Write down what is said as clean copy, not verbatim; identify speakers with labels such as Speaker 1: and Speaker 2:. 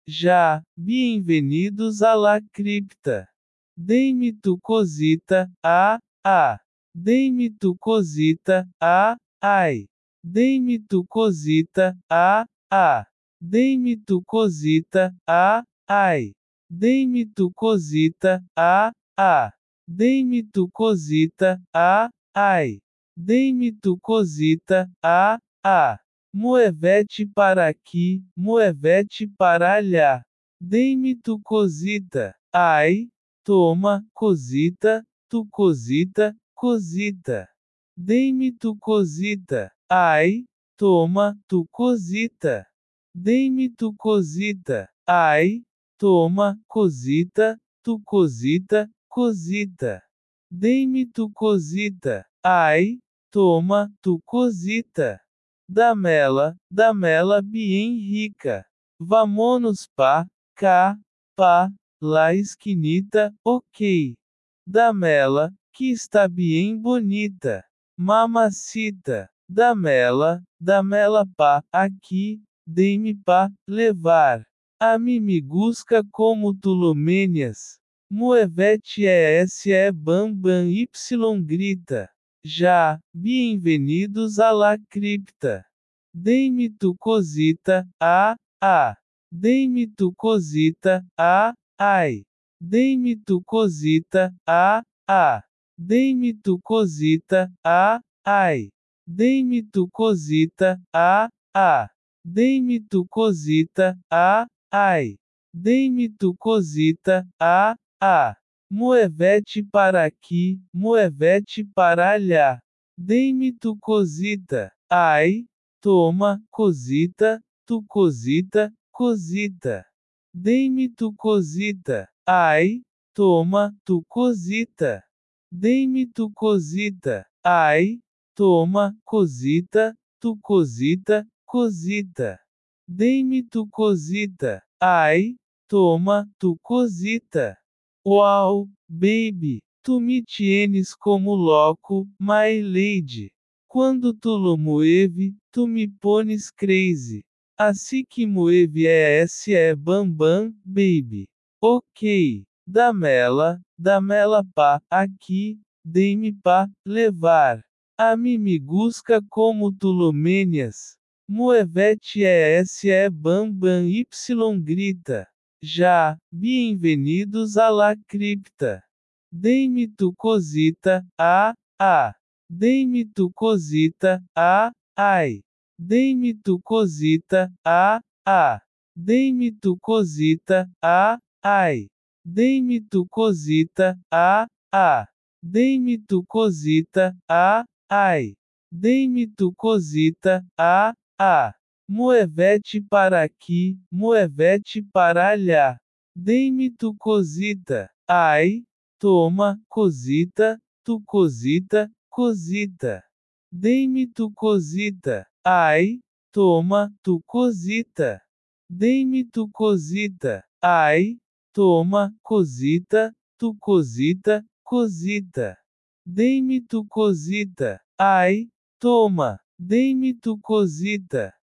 Speaker 1: Já, bem-vindos à la cripta. Dei-me tu cosita, Dei-me tu cosita, ai. Dei-me tu cosita, Dei-me tu cosita, ai. Dei-me tu cosita, Dei-me tu cosita, ai. Dei-me tu cosita, Moevete para aqui, moevete para allá. Dei-me tu cosita, ai. Toma, cosita, tu cosita, cosita. Dei-me tu cosita, ai. Toma, tu cosita. Dei-me tu cosita, ai. Toma, cosita, tu cosita, cosita. Dei-me tu cosita, ai. Toma, tu cosita. Damela bien rica. Vamonos pa, cá, pa, la esquinita, ok. Damela, que está bien bonita. Mamacita. Damela pa, aqui, dei-me pa, levar. A mim me busca como tu lumenias. Moevete é bam bam y grita. Já, bem-vindos à la cripta. Dei-me tu cosita, Dei-me tu cosita, ai. Dei-me tu cosita, Dei-me tu cosita, ai. Dei-me tu cosita, Dei-me tu cosita, ai. Dei-me tu cosita, Moevete para aqui, moevete para allá. Dei-me tu cosita, ai. Toma, cosita, tu cosita, cosita. Dei-me tu cosita, ai. Toma, tu cosita. Dei-me tu cosita, ai. Toma, cosita, tu cosita, cosita. Dei-me tu cosita, ai. Toma, tu cosita. Uau, baby, tu me tienes como louco, my lady. Quando tu lo mueve, tu me pones crazy. Assim que mueve é bam bam, baby. Ok. Damela pa, aqui, dei-me pa, levar. A mim me busca como tu lo menias. Moevete é bam bam y grita. Já, bem-vindos à la cripta. Dei-me tu cosita, Dei-me tu cosita, ai. Dei-me tu cosita, Dei-me tu cosita, ai. Dei-me tu cosita, Dei-me tu cosita, ai. Dei-me tu cosita, Moevete para aqui, moevete para allá. Dei-me tu cosita, ai. Toma, cosita, tu cosita, cosita. Dei-me tu cosita, ai. Toma, tu cosita. Dei-me tu cosita, ai. Toma, cosita, tu cosita, cosita. Dei-me tu cosita, ai. Toma, dei-me tu cosita.